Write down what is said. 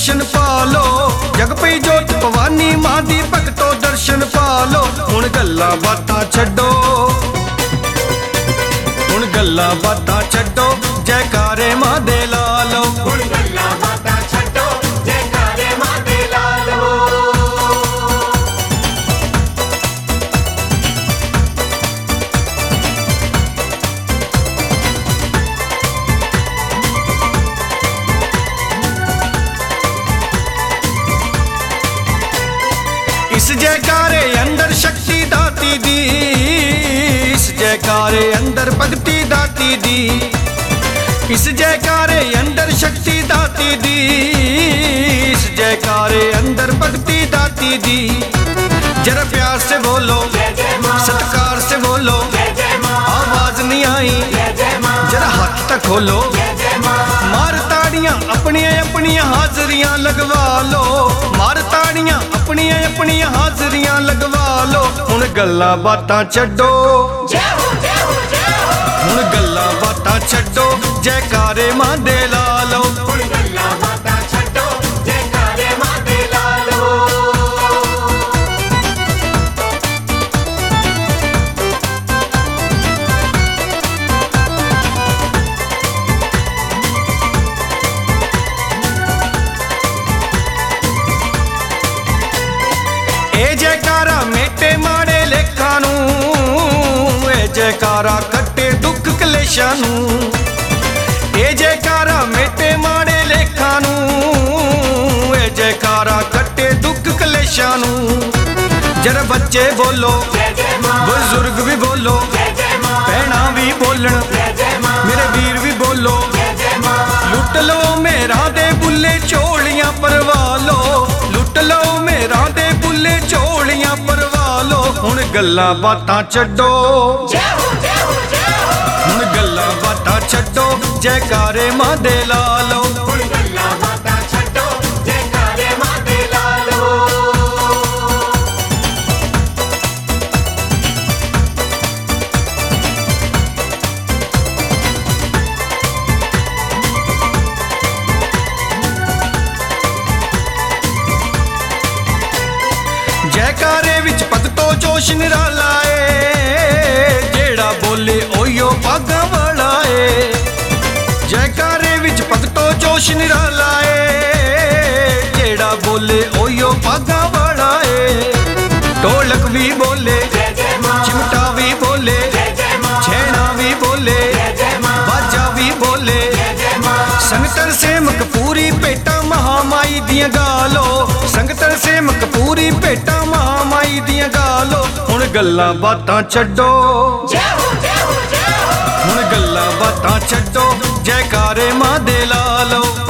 दर्शन पालो। जग पई जोत भवानी मां दी भगतो दर्शन पालो। हुण गल्लां बातां छड्डो, हुण गल्लां बातां छड्डो, जयकारे मां दे ला लो। हुण गल्लां बातां छड्डो, जयकारे मां दे ला लो। इस जयकारे अंदर शक्ति दाती दी, इस जयकारे अंदर भक्ति दाती दी, इस जयकारे अंदर शक्ति दाती दी, इस जयकारे अंदर भक्ति दाती दी। जरा प्यार से बोलो, सत्कार से बोलो, आवाज नहीं आई, जरा हाथ तक खोलो। मार ताड़ियां अपनी अपनी हाजरियां लगवा लो, मार ताड़ियां अपनी अपनी हाजरियां लगवा लो। हुण गल्लां बातां छड्डो, हुण गल्लां बातां छड्डो, जयकारे मां दे ला लो। हुण गल्लां बातां छड्डो, जयकारे मां दे ला लो। ए जयकारा मेटे माड़े लेखां नूं, ए जयकारा कट्टे दुख कलेशां नूं। ए जयकारा मेटे माड़े लेखां नूं, ए जयकारा कट्टे दुख कलेशां नूं। जरा बच्चे बोलो, बुजुर्ग भी बोलो, भैणां भी बोलन, मेरे वीर भी बोलो। लुट लो मेरा दे बुल्ले चोलियां परवा लो, लुट लो मेरा दे बुल्ले चोलियां परवा लो। हुण गल्लां बातां छड्डो, हुण गल्लां बातां छड्डो, जयकारे मां दे ला लो। हुण गल्लां बातां छड्डो, जयकारे मां दे ला लो। जयकारे विच भगतो जोश निराला ए, जेड़ा बोले ओयो भागां वाला ए। जयकारे विच भगतो जोश निराला ए, जेड़ा बोले ओयो भागां वाला ए। ढोलक भी बोले, चिमटा भी बोले, छेना भी बोले, बाजा भी बोले। संगतर से मकपूरी पेटा महामाई दियां गालो, संगतर से मकपूरी पेटा महामाई दियां गालो। हुण गल्लां बातां छड्डो, हुण गल्लां बातां छड्डो, जयकारे मां दे ला लो।